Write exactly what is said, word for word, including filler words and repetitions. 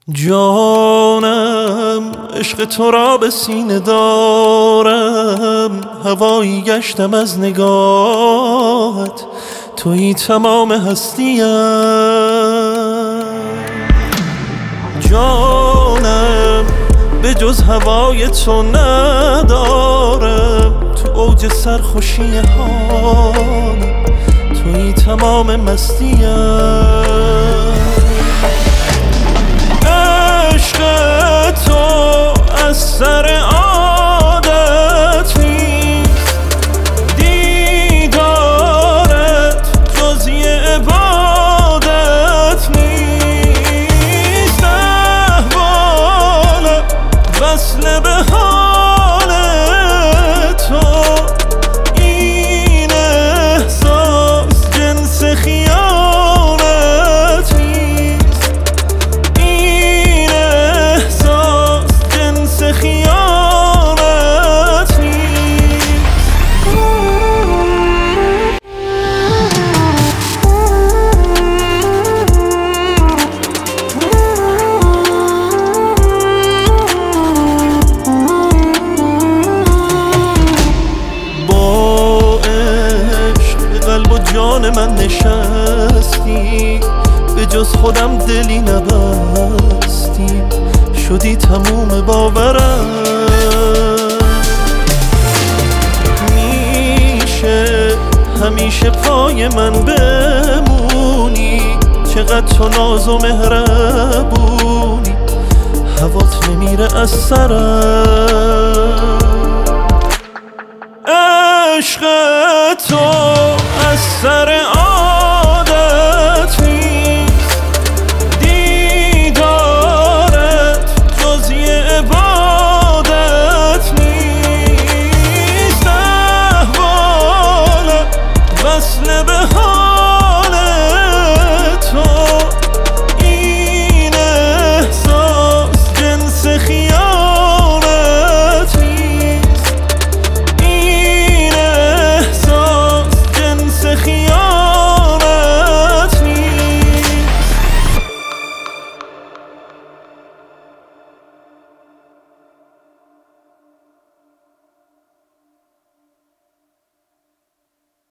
جانم عشق تو را به سینه دارم، هوایی گشتم از نگاهت، تویی تمام هستیم. جانم به جز هوای تو ندارم، تو اوج سرخوشی حالم، تویی تمام مستیم. تو از سر عادت نیست، دیدارت جز یه عبادت نیست. احوالم وصل به حال تو، این احساس جنس خیانت نیست. این احساس جنس خیانت نیست. با عشق به قلب و جان من نشستی، به جز خودم دلی نبستی، شدی تموم باورم. میشه همیشه پای من بمونی، چقدر تو ناز و مهربونی، هوات نمیره از سرم. عشق تو